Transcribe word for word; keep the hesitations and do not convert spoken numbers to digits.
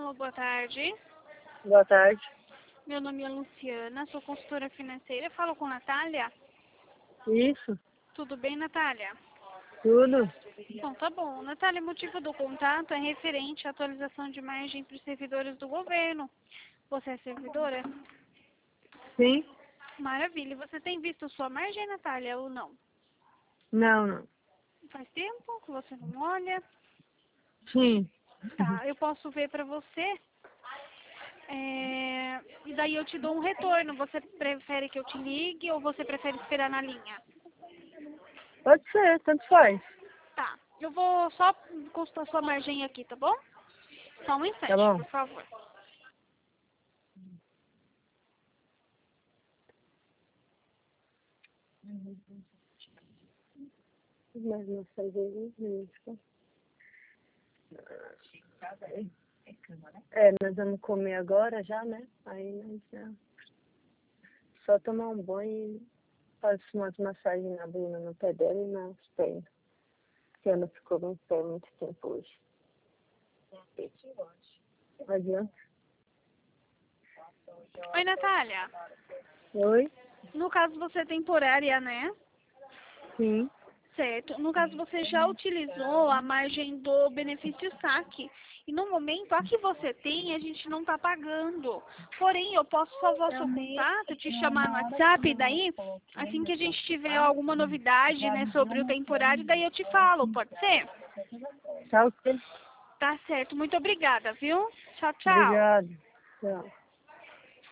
Alô, boa tarde. Boa tarde. Meu nome é Luciana, sou consultora financeira. Falo com Natália. Isso, Tudo bem, Natália? tudo. Então, tá bom. Natália, o motivo do contato é referente à atualização de margem para os servidores do governo. Você é servidora? Sim? Maravilha. E você tem visto sua margem, Natália, ou não? Não, não. Faz tempo que você não olha? Sim. Tá, eu posso ver para você. É, e daí eu te dou um retorno. Você prefere que eu te ligue ou você prefere esperar na linha? Pode ser, tanto faz. Tá, eu vou só consultar sua margem aqui, tá bom? Só um Tá instante, bom? por favor. Mas não sei isso. É, nós vamos comer agora já, né? Aí nós já. Só tomar um banho e faço umas massagens na bunda, no pé dela e nas pernas. Porque ela ficou em pé muito tempo hoje. Não adianta. Oi, Natália. Oi? No caso, você é temporária, né? Sim. Certo. No caso, você já utilizou a margem do benefício saque. E no momento, a que você tem, a gente não está pagando. Porém, eu posso salvar seu contato, te chamar no WhatsApp, e daí, assim que a gente tiver alguma novidade, né, sobre o temporário, daí eu te falo, pode ser? Tchau, filho. Tá certo. Muito obrigada, viu? Tchau, tchau. Obrigado. Tchau.